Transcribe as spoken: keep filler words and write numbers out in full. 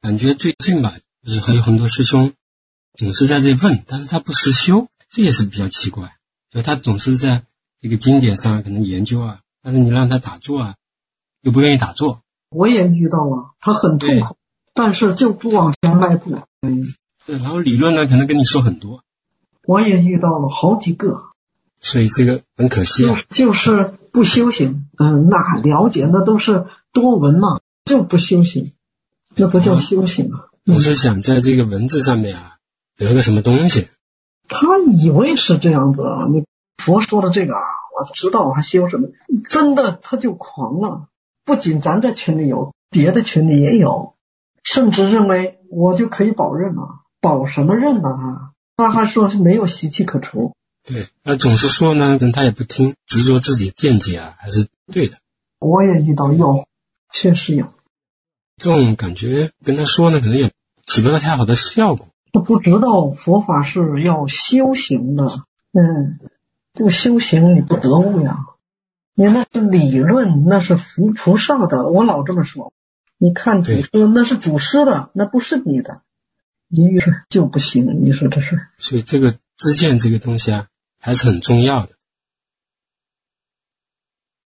感觉最近吧，就是还有很多师兄总是在这问，但是他不实修，这也是比较奇怪。就他总是在这个经典上可能研究啊，但是你让他打坐啊，又不愿意打坐。 我也遇到了，他很痛苦，但是就不往前迈步。嗯， 对，然后理论呢可能跟你说很多。 我也遇到了好几个。 所以这个很可惜啊， 就, 就是不修行，嗯，那了解那都是多闻嘛，就不修行，那不叫修行啊。 我是想在这个文字上面啊得个什么东西。 他以为是这样子啊，你佛说的这个啊，我知道还修什么？真的他就狂了，不仅咱这群里有，别的群里也有，甚至认为我就可以保任了，保什么任呢？啊，他还说是没有习气可除。 对，那总是说呢，他也不听，执着自己见解啊，还是对的。 我也遇到有，确实有。 这种感觉跟他说呢，可能也起不到太好的效果。 他不知道佛法是要修行的，嗯，这个修行你不得悟呀，你那是理论，那是佛菩萨的，我老这么说。你看祖师，那是祖师的，那不是你的，你就不行，你说这是。 所以这个知见这个东西啊，还是很重要的。